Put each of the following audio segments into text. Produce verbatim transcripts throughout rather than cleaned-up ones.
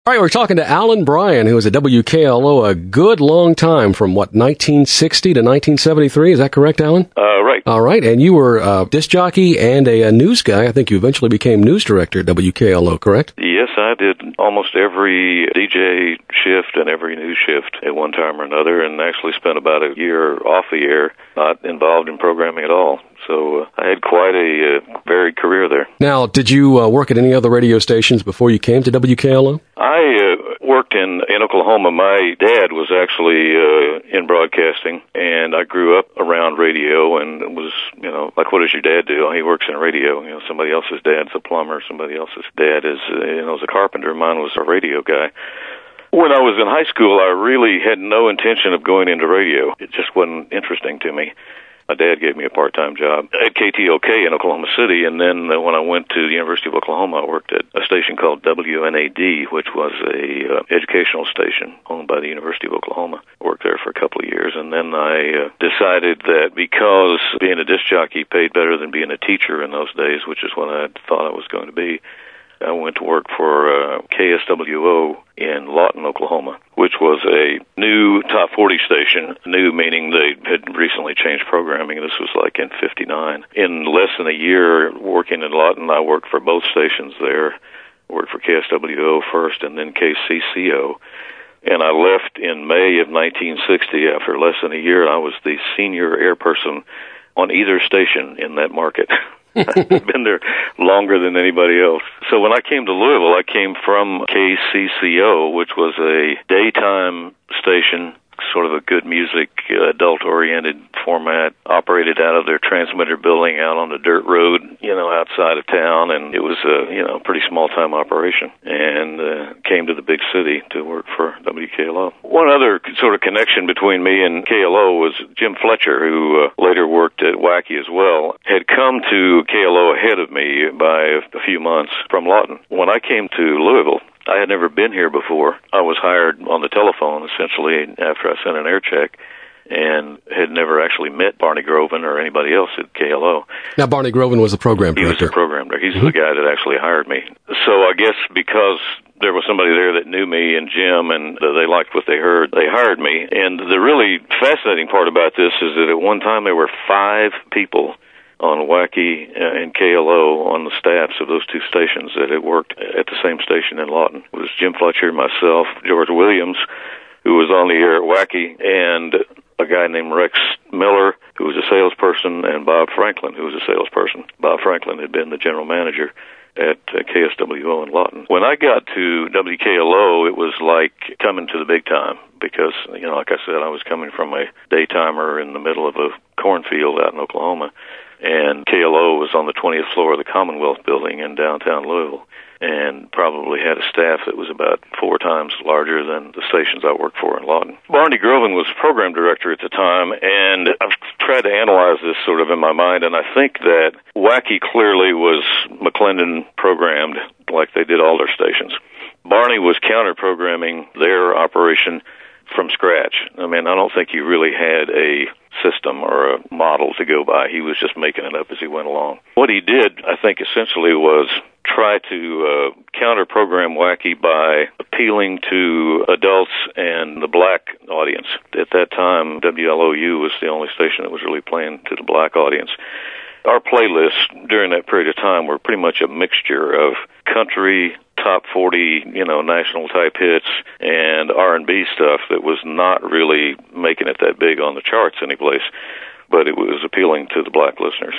All right, we're talking to Alan Bryan, who was at W K L O a good long time, from what, nineteen sixty to nineteen seventy-three? Is that correct, Alan? Uh, right. All right, and you were a disc jockey and a, a news guy. I think you eventually became news director at W K L O, correct? Yes, I did almost every D J shift and every news shift at one time or another, and actually spent about a year off the air, not involved in programming at all. So uh, I had quite a uh, varied career there. Now, did you uh, work at any other radio stations before you came to W K L O? I uh, worked in, in Oklahoma. My dad was actually uh, in broadcasting, and I grew up around radio and was, you know, like, what does your dad do? Oh, he works in radio. You know, somebody else's dad's a plumber. Somebody else's dad is, uh, you know, is a carpenter. Mine was a radio guy. When I was in high school, I really had no intention of going into radio. It just wasn't interesting to me. My dad gave me a part-time job at K T O K in Oklahoma City, and then uh, when I went to the University of Oklahoma, I worked at a station called W N A D, which was a uh, educational station owned by the University of Oklahoma. I worked there for a couple of years, and then I uh, decided that because being a disc jockey paid better than being a teacher in those days, which is what I thought I was going to be, I went to work for uh, K S W O in Lawton, Oklahoma, which was a new top forty station, new meaning they had recently changed programming. This was like in fifty-nine. In less than a year working in Lawton, I worked for both stations there. Worked for K S W O first and then K C C O. And I left in May of nineteen sixty after less than a year. I was the senior air person on either station in that market. I've been there longer than anybody else. So when I came to Louisville, I came from K C C O, which was a daytime station, sort of a good music, uh, adult-oriented format, operated out of their transmitter building out on the dirt road, you know, outside of town, and it was a, you know, pretty small-time operation, and uh, came to the big city to work for W K L O. One other sort of connection between me and K L O was Jim Fletcher, who uh, later worked at Wacky as well, had come to K L O ahead of me by a few months from Lawton. When I came to Louisville, I had never been here before. I was hired on the telephone, essentially, after I sent an air check, and had never actually met Barney Groven or anybody else at K L O. Now, Barney Groven was the program director. He was the program director. He's mm-hmm. the guy that actually hired me. So I guess because there was somebody there that knew me and Jim, and uh, they liked what they heard, they hired me. And the really fascinating part about this is that at one time there were five people on Wacky and K L O on the staffs of those two stations that had worked at the same station in Lawton. It was Jim Fletcher, myself, George Williams, who was on the air at Wacky, and a guy named Rex Miller, who was a salesperson, and Bob Franklin, who was a salesperson. Bob Franklin had been the general manager at uh, K S W O in Lawton. When I got to W K L O, it was like coming to the big time because, you know, like I said, I was coming from a daytimer in the middle of a cornfield out in Oklahoma, and K L O was on the twentieth floor of the Commonwealth Building in downtown Louisville, and probably had a staff that was about four times larger than the stations I worked for in Lawton. Barney Groven was program director at the time, and I've tried to analyze this sort of in my mind, and I think that Wacky clearly was McClendon programmed like they did all their stations. Barney was counter-programming their operation from scratch. I mean, I don't think he really had a system or a model to go by. He was just making it up as he went along. What he did, I think, essentially was try to uh, counter-program Wacky by appealing to adults and the black audience. At that time, W L O U was the only station that was really playing to the black audience. Our playlists during that period of time were pretty much a mixture of country, top forty, you know, national-type hits, and R and B stuff that was not really making it that big on the charts anyplace, but it was appealing to the black listeners.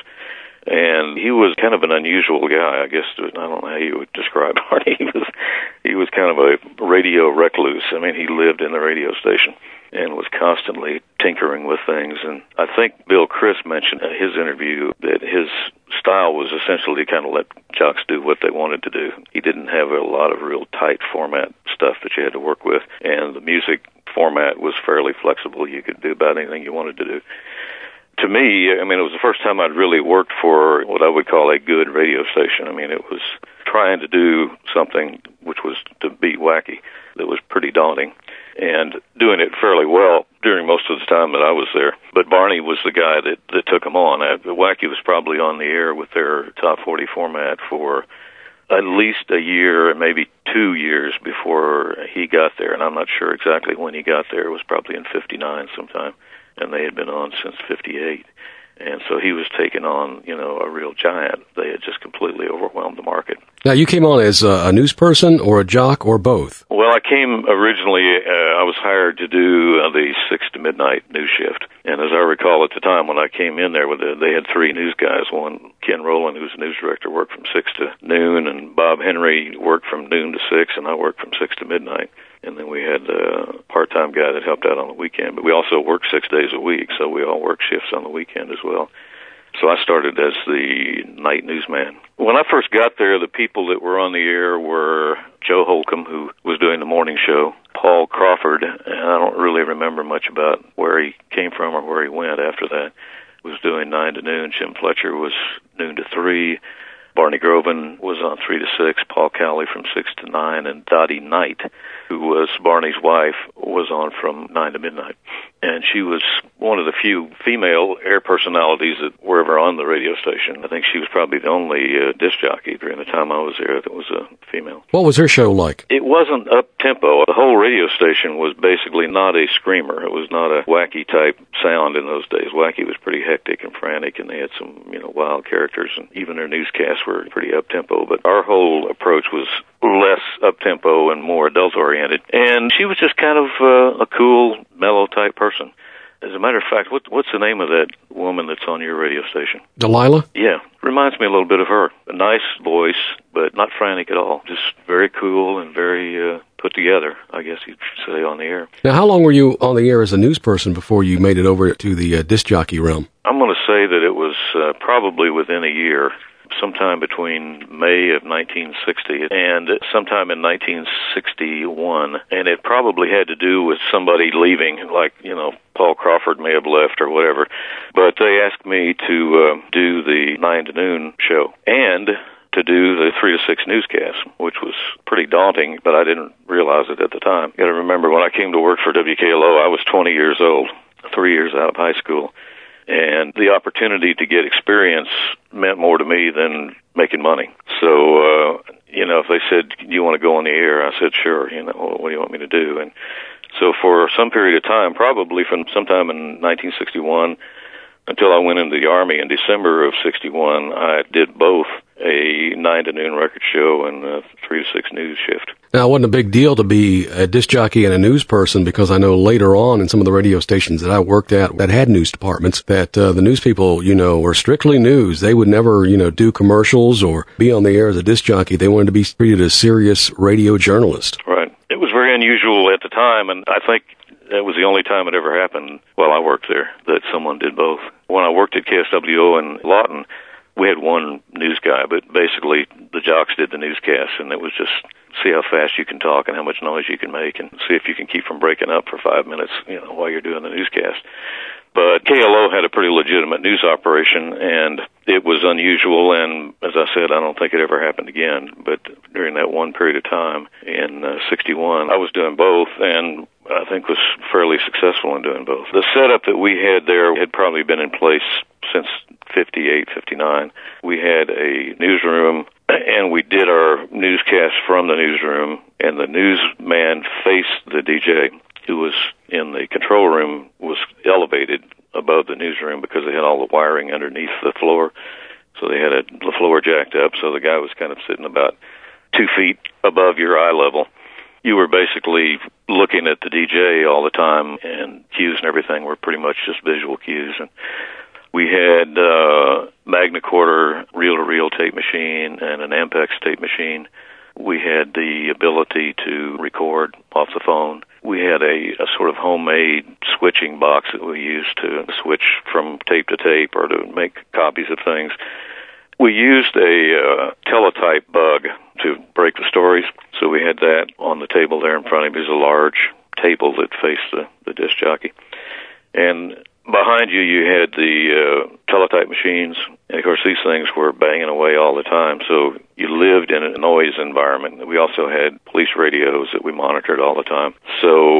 And he was kind of an unusual guy, I guess. I don't know how you would describe Barney. He was, he was kind of a radio recluse. I mean, he lived in the radio station and was constantly tinkering with things. And I think Bill Criss mentioned in his interview that his style was essentially to kind of let jocks do what they wanted to do. He didn't have a lot of real tight format stuff that you had to work with, and the music format was fairly flexible. You could do about anything you wanted to do. To me, I mean, it was the first time I'd really worked for what I would call a good radio station. I mean, it was trying to do something which was to beat Wacky that was pretty daunting, and doing it fairly well during most of the time that I was there. But Barney was the guy that, that took them on. Uh, Wacky was probably on the air with their top forty format for at least a year, maybe two years before he got there, and I'm not sure exactly when he got there. It was probably in fifty-nine sometime, and they had been on since fifty-eight. And so he was taking on, you know, a real giant. They had just completely overwhelmed the market. Now, you came on as a news person or a jock or both? Well, I came originally, uh, I was hired to do uh, the six to midnight news shift. And as I recall at the time when I came in there, with the, they had three news guys. One, Ken Rowland, who was the news director, worked from six to noon, and Bob Henry worked from noon to six, and I worked from six to midnight. And then we had a part-time guy that helped out on the weekend. But we also worked six days a week, so we all worked shifts on the weekend as well. So I started as the night newsman. When I first got there, the people that were on the air were Joe Holcomb, who was doing the morning show, Paul Crawford, and I don't really remember much about where he came from or where he went after that, was doing nine to noon. Jim Fletcher was noon to three. Barney Groven was on three to six, Paul Cowley from six to nine, and Dottie Knight, who was Barney's wife, was on from nine to midnight. And she was one of the few female air personalities that were ever on the radio station. I think she was probably the only uh, disc jockey during the time I was there that was a female. What was her show like? It wasn't up-tempo. The whole radio station was basically not a screamer. It was not a wacky-type sound in those days. Wacky was pretty hectic and frantic, and they had some, you know, wild characters, and even their newscasts were pretty up-tempo. But our whole approach was less up-tempo and more adult-oriented. And she was just kind of uh, a cool, mellow-type person. As a matter of fact, what, what's the name of that woman that's on your radio station? Delilah? Yeah, reminds me a little bit of her. A nice voice, but not frantic at all. Just very cool and very uh, put together, I guess you'd say, on the air. Now, how long were you on the air as a news person before you made it over to the uh, disc jockey realm? I'm going to say that it was uh, probably within a year. Sometime between May of nineteen sixty and sometime in nineteen sixty-one, and it probably had to do with somebody leaving, like, you know, Paul Crawford may have left or whatever. But they asked me to uh, do the nine to noon show and to do the three to six newscast, which was pretty daunting, but I didn't realize it at the time. You got to remember, when I came to work for W K L O, I was twenty years old, three years out of high school. And the opportunity to get experience meant more to me than making money. So, uh, you know, if they said, do you want to go on the air? I said, sure. You know, what do you want me to do? And so for some period of time, probably from sometime in nineteen sixty-one until I went into the Army in December of sixty-one, I did both a nine to noon record show and a three to six news shift. Now, it wasn't a big deal to be a disc jockey and a news person, because I know later on in some of the radio stations that I worked at that had news departments that uh, the news people, you know, were strictly news. They would never, you know, do commercials or be on the air as a disc jockey. They wanted to be treated as serious radio journalists. Right. It was very unusual at the time, and I think that was the only time it ever happened while I worked there that someone did both. When I worked at K S W O in Lawton, we had one news guy, but basically the jocks did the newscast, and it was just see how fast you can talk and how much noise you can make, and see if you can keep from breaking up for five minutes, you know, while you're doing the newscast. But K L O had a pretty legitimate news operation, and it was unusual, and as I said, I don't think it ever happened again. But during that one period of time in uh, sixty-one, I was doing both, and I think was fairly successful in doing both. The setup that we had there had probably been in place since fifty-eight, fifty-nine. We had a newsroom, and we did our newscast from the newsroom, and the newsman faced the D J, who was in the control room, was elevated above the newsroom because they had all the wiring underneath the floor. So they had a, the floor jacked up, so the guy was kind of sitting about two feet above your eye level. You were basically looking at the D J all the time, and cues and everything were pretty much just visual cues. And we had uh, Magnacorder reel-to-reel tape machine and an Ampex tape machine. We had the ability to record off the phone. We had a, a sort of homemade switching box that we used to switch from tape to tape or to make copies of things. We used a uh, teletype bug to break the stories, so we had that on the table there in front of me. It was a large table that faced the, the disc jockey. And behind you, you had the uh, teletype machines, and of course these things were banging away all the time, so you lived in a noise environment. We also had police radios that we monitored all the time. So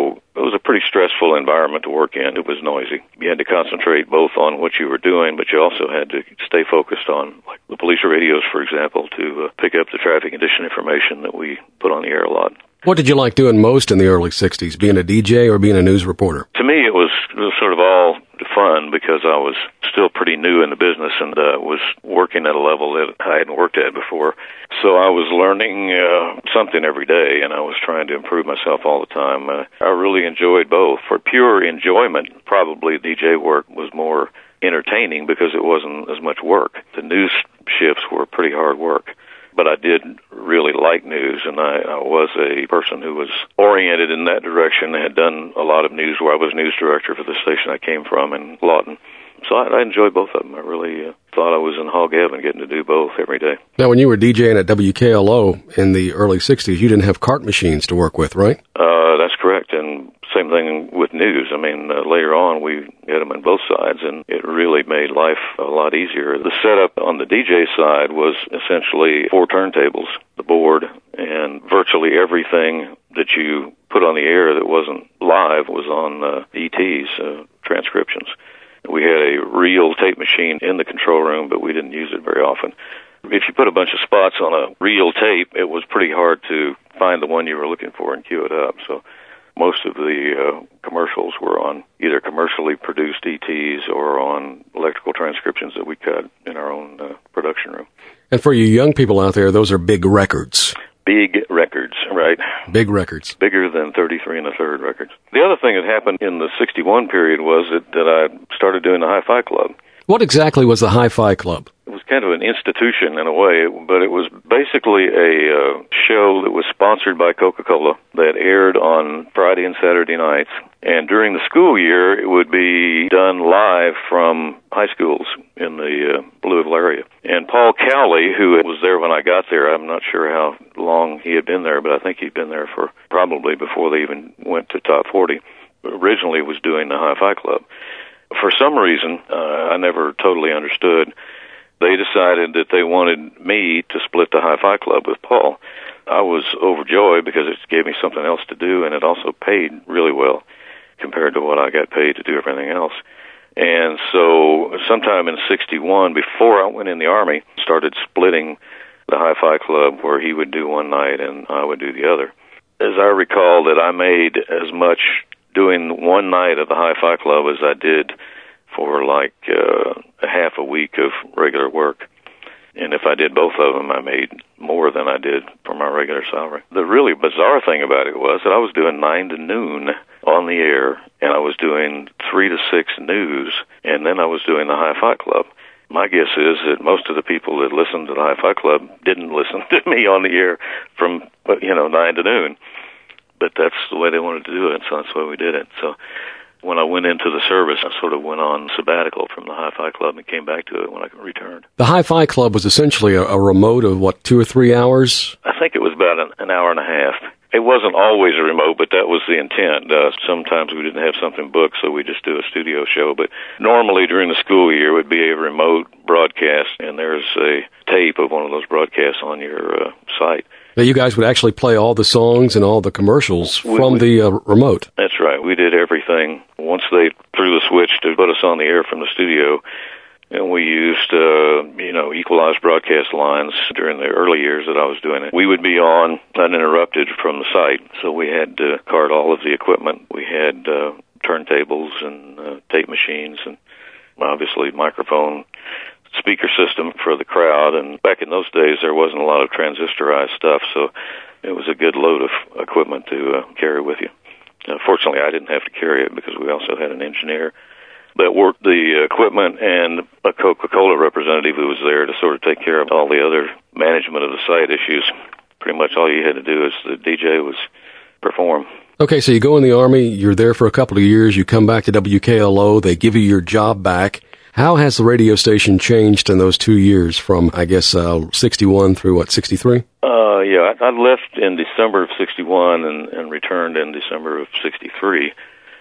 It was a pretty stressful environment to work in. It was noisy. You had to concentrate both on what you were doing, but you also had to stay focused on, like the police radios, for example, to uh, pick up the traffic condition information that we put on the air a lot. What did you like doing most in the early sixties, being a D J or being a news reporter? To me, it was, it was sort of all fun because I was still pretty new in the business and uh, was working at a level that I hadn't worked at before. So I was learning uh, something every day, and I was trying to improve myself all the time. Uh, I really enjoyed both. For pure enjoyment, probably D J work was more entertaining because it wasn't as much work. The news shifts were pretty hard work. But I did really like news, and I, I was a person who was oriented in that direction. I had done a lot of news where I was news director for the station I came from in Lawton. So I, I enjoyed both of them. I really uh, thought I was in hog heaven getting to do both every day. Now, when you were DJing at W K L O in the early sixties, you didn't have cart machines to work with, right? Uh, that's correct, and same thing with news. I mean, uh, later on, we had them on both sides, and it really made life a lot easier. The setup on the D J side was essentially four turntables, the board, and virtually everything that you put on the air that wasn't live was on uh, E Ts, uh, transcriptions. We had a reel tape machine in the control room, but we didn't use it very often. If you put a bunch of spots on a reel tape, it was pretty hard to find the one you were looking for and cue it up. So most of the uh, commercials were on either commercially produced E Ts or on electrical transcriptions that we cut in our own uh, production room. And for you young people out there, those are big records. Big records, right? Big records. Bigger than thirty-three and a third records. The other thing that happened in the sixty-one period was that, that I started doing the Hi-Fi Club. What exactly was the Hi-Fi Club? It was kind of an institution in a way, but it was basically a uh, show that was sponsored by Coca-Cola that aired on Friday and Saturday nights. And during the school year, it would be done live from high schools in the uh, Louisville area. And Paul Cowley, who was there when I got there, I'm not sure how long he had been there, but I think he'd been there for probably before they even went to Top forty, originally was doing the Hi-Fi Club. For some reason, uh, I never totally understood, they decided that they wanted me to split the Hi-Fi Club with Paul. I was overjoyed because it gave me something else to do, and it also paid really well compared to what I got paid to do everything else. And so sometime in sixty-one, before I went in the Army, started splitting the Hi-Fi Club where he would do one night and I would do the other. As I recall that I made as much doing one night of the Hi-Fi Club as I did for like uh, a half a week of regular work. And if I did both of them, I made more than I did for my regular salary. The really bizarre thing about it was that I was doing nine to noon on the air, and I was doing three to six news, and then I was doing the Hi-Fi Club. My guess is that most of the people that listened to the Hi-Fi Club didn't listen to me on the air from, you know, nine to noon. But that's the way they wanted to do it, so that's why we did it. So when I went into the service, I sort of went on sabbatical from the Hi-Fi Club and came back to it when I returned. The Hi-Fi Club was essentially a, a remote of, what, two or three hours? I think it was about an, an hour and a half. It wasn't always a remote, but that was the intent. Uh, sometimes we didn't have something booked, so we just do a studio show. But normally during the school year, it would be a remote broadcast, and there's a tape of one of those broadcasts on your uh, site. Now, you guys would actually play all the songs and all the commercials from we, we, the uh, remote. That's right. We did everything. Once they threw the switch to put us on the air from the studio, and we used, uh, you know, equalized broadcast lines during the early years that I was doing it. We would be on uninterrupted from the site, so we had to cart all of the equipment. We had uh, turntables and uh, tape machines and obviously microphone speaker system for the crowd. And back in those days, there wasn't a lot of transistorized stuff, so it was a good load of equipment to uh, carry with you. Uh, fortunately, I didn't have to carry it because we also had an engineer that worked the equipment and a Coca-Cola representative who was there to sort of take care of all the other management of the site issues. Pretty much all you had to do as the D J was perform. Okay, so you go in the Army, you're there for a couple of years, you come back to W K L O, they give you your job back. How has the radio station changed in those two years from, I guess, uh, sixty-one through, what, sixty-three? Uh, yeah, I, I left in December of sixty-one and, and returned in December of sixty-three.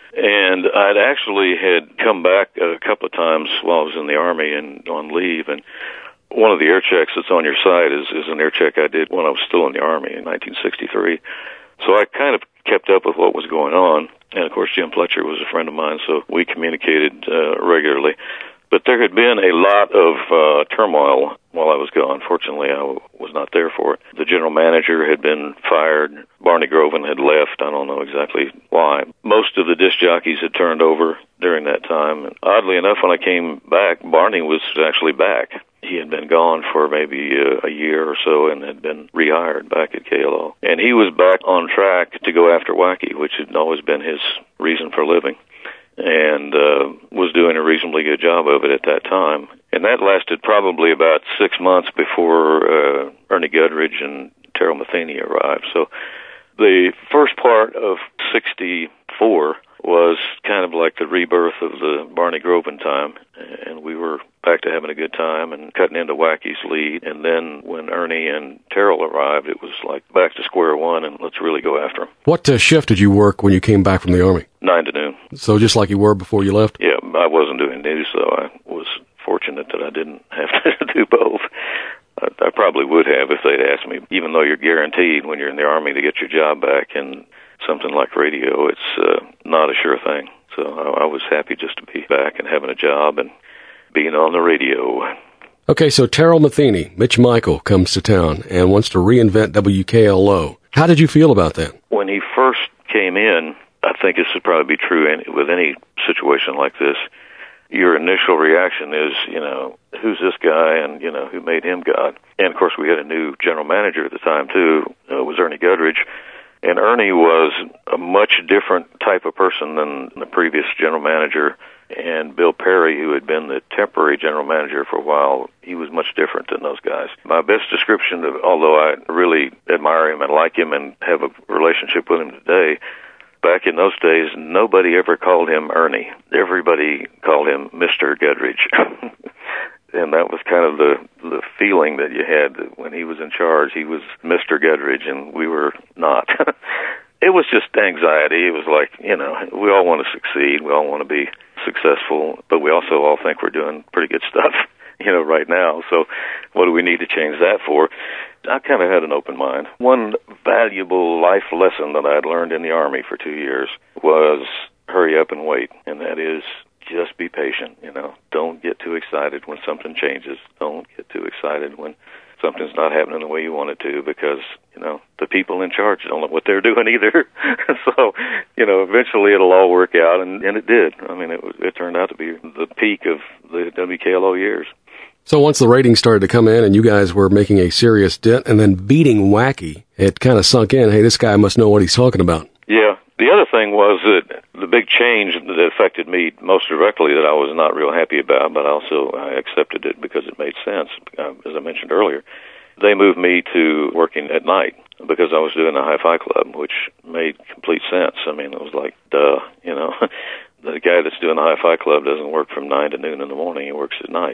And I'd actually had come back a couple of times while I was in the Army and on leave. And one of the air checks that's on your site is, is an air check I did when I was still in the Army in nineteen sixty-three. So I kind of kept up with what was going on. And, of course, Jim Fletcher was a friend of mine, so we communicated uh, regularly. But there had been a lot of uh, turmoil while I was gone. Fortunately, I w- was not there for it. The general manager had been fired. Barney Groven had left. I don't know exactly why. Most of the disc jockeys had turned over during that time. And oddly enough, when I came back, Barney was actually back. He had been gone for maybe uh, a year or so and had been rehired back at K L O. And he was back on track to go after Wacky, which had always been his reason for living, and uh, was doing a reasonably good job of it at that time. And that lasted probably about six months before uh, Ernie Gudridge and Terrell Matheny arrived. So the first part of sixty-four was kind of like the rebirth of the Barney Groven time, and we were back to having a good time and cutting into Wacky's lead. And then when Ernie and Terrell arrived, it was like back to square one, and let's really go after them. What uh, shift did you work when you came back from the Army? Nine to noon. So just like you were before you left? Yeah, I wasn't doing news, so I was fortunate that I didn't have to do both. I, I probably would have if they'd asked me, even though you're guaranteed when you're in the Army to get your job back, and something like radio, it's uh, not a sure thing. So I, I was happy just to be back and having a job and being on the radio. Okay, so Terrell Matheny, Mitch Michael, comes to town and wants to reinvent W K L O. How did you feel about that? When he first came in, I think this would probably be true in, with any situation like this, your initial reaction is, you know, who's this guy and, you know, who made him God? And, of course, we had a new general manager at the time, too. It was Ernie Gudridge. And Ernie was a much different type of person than the previous general manager. And Bill Perry, who had been the temporary general manager for a while, he was much different than those guys. My best description, of, although I really admire him and like him and have a relationship with him today, back in those days, nobody ever called him Ernie. Everybody called him Mister Gudridge. And that was kind of the the feeling that you had that when he was in charge. He was Mister Gudridge, and we were not. It was just anxiety. It was like, you know, we all want to succeed. We all want to be successful, but we also all think we're doing pretty good stuff, you know, right now. So what do we need to change that for? I kind of had an open mind. One valuable life lesson that I had learned in the Army for two years was hurry up and wait, and that is just be patient, you know. Don't get too excited when something changes. Don't get too excited when something's not happening the way you want it to, because, you know, the people in charge don't know what they're doing either. So, you know, eventually it'll all work out, and, and it did. I mean, it, was, it turned out to be the peak of the W K L O years. So once the ratings started to come in and you guys were making a serious dent and then beating Wacky, it kind of sunk in, hey, this guy must know what he's talking about. Yeah. The other thing was that the big change that affected me most directly that I was not real happy about, but also I accepted it because it made sense, uh, as I mentioned earlier. They moved me to working at night because I was doing the Hi-Fi Club, which made complete sense. I mean, it was like, duh, you know. The guy that's doing the Hi-Fi Club doesn't work from nine to noon in the morning. He works at night.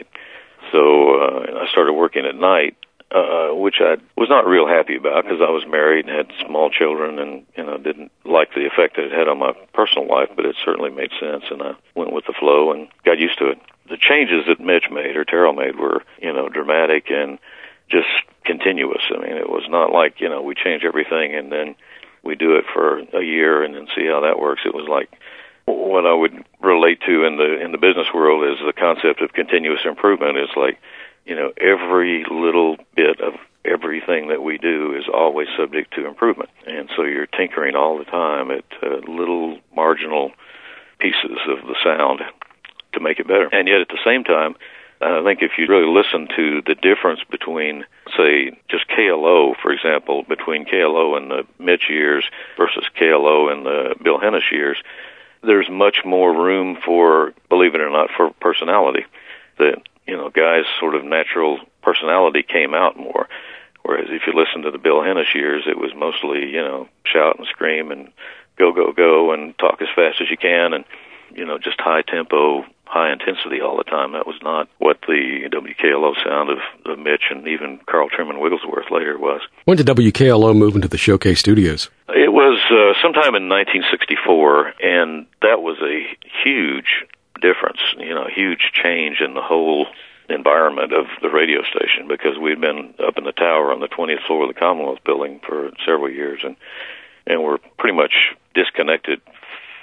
So uh, I started working at night, uh, which I was not real happy about because I was married and had small children and, you know, didn't like the effect that it had on my personal life, but it certainly made sense, and I went with the flow and got used to it. The changes that Mitch made or Terrell made were, you know, dramatic and just continuous. I mean, it was not like, you know, we change everything and then we do it for a year and then see how that works. It was like what I would relate to in the in the business world is the concept of continuous improvement. It's like, you know, every little bit of everything that we do is always subject to improvement. And so you're tinkering all the time at uh, little marginal pieces of the sound to make it better. And yet at the same time, I think if you really listen to the difference between, say, just K L O, for example, between K L O in the Mitch years versus K L O in the Bill Hennish years, there's much more room for, believe it or not, for personality. That, you know, guys' sort of natural personality came out more. Whereas if you listen to the Bill Hennish years, it was mostly, you know, shout and scream and go, go, go and talk as fast as you can and, you know, just high tempo, high intensity all the time. That was not what the W K L O sound of, of Mitch and even Carl Truman Wigglesworth later was. When did W K L O move into the Showcase Studios? It was uh, sometime in nineteen sixty-four, and that was a huge difference, you know, huge change in the whole environment of the radio station, because we'd been up in the tower on the twentieth floor of the Commonwealth building for several years, and and were pretty much disconnected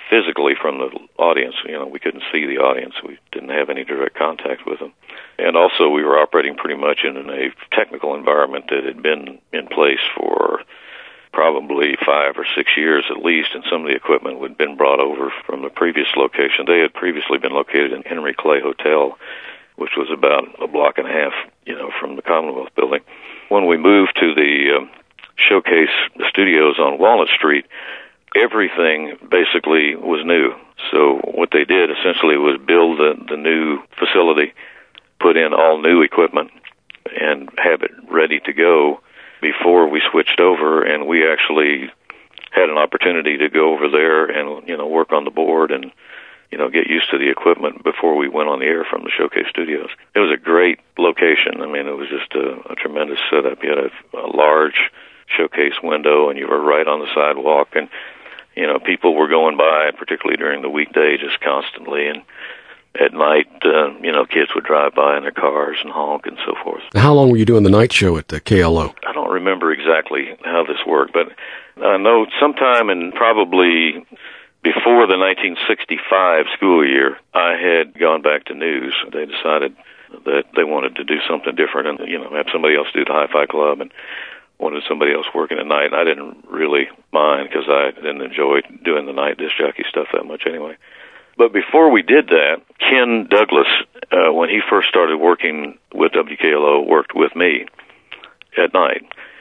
physically from the audience. You know, we couldn't see the audience. We didn't have any direct contact with them. And also we were operating pretty much in a technical environment that had been in place for probably five or six years at least, and some of the equipment had been brought over from the previous location. They had previously been located in Henry Clay Hotel, which was about a block and a half, you know, from the Commonwealth Building. When we moved to the uh, Showcase Studios on Walnut Street, everything basically was new. So what they did essentially was build the, the new facility, put in all new equipment, and have it ready to go before we switched over. And we actually had an opportunity to go over there and, you know, work on the board and, you know, get used to the equipment before we went on the air from the Showcase Studios. It was a great location. I mean, it was just a, a tremendous setup. You had a, a large showcase window, and you were right on the sidewalk, and, you know, people were going by, particularly during the weekday, just constantly, and at night, uh, you know, kids would drive by in their cars and honk and so forth. How long were you doing the night show at the K L O? I don't remember exactly how this worked, but I know sometime in probably before the nineteen sixty-five school year, I had gone back to news. They decided that they wanted to do something different and, you know, have somebody else do the Hi-Fi Club, and wanted somebody else working at night. And I didn't really mind because I didn't enjoy doing the night disc jockey stuff that much anyway. But before we did that, Ken Douglas, uh, when he first started working with W K L O, worked with me at night.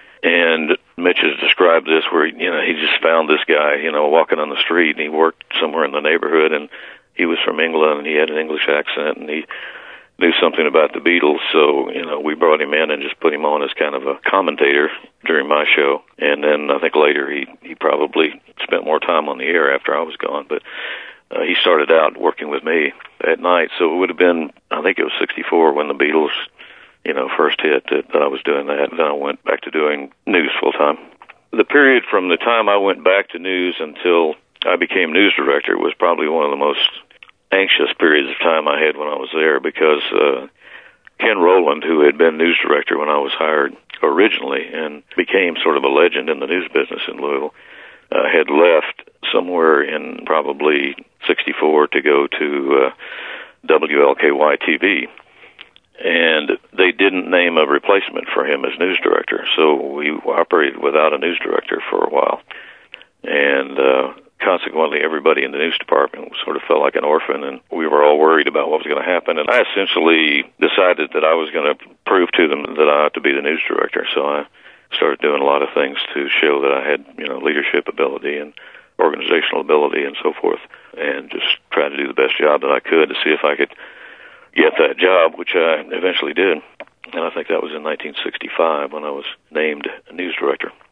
And Mitch has described this where, you know, he just found this guy, you know, walking on the street, and he worked somewhere in the neighborhood, and he was from England, and he had an English accent, and he knew something about the Beatles. So, you know, we brought him in and just put him on as kind of a commentator during my show. And then I think later he, he probably spent more time on the air after I was gone. But uh, he started out working with me at night. So it would have been, I think it was sixty-four when the Beatles, you know, first hit that, that I was doing that. And then I went back to doing news full time. The period from the time I went back to news until I became news director was probably one of the most anxious periods of time I had when I was there, because uh, Ken Rowland, who had been news director when I was hired originally and became sort of a legend in the news business in Louisville, uh, had left somewhere in probably sixty-four to go to uh, W L K Y T V, and they didn't name a replacement for him as news director, so we operated without a news director for a while. And uh, consequently, everybody in the news department sort of felt like an orphan, and we were all worried about what was going to happen. And I essentially decided that I was going to prove to them that I ought to be the news director. So I started doing a lot of things to show that I had, you know, leadership ability and organizational ability and so forth, and just try to do the best job that I could to see if I could get that job, which I eventually did. And I think that was in nineteen sixty-five when I was named news director.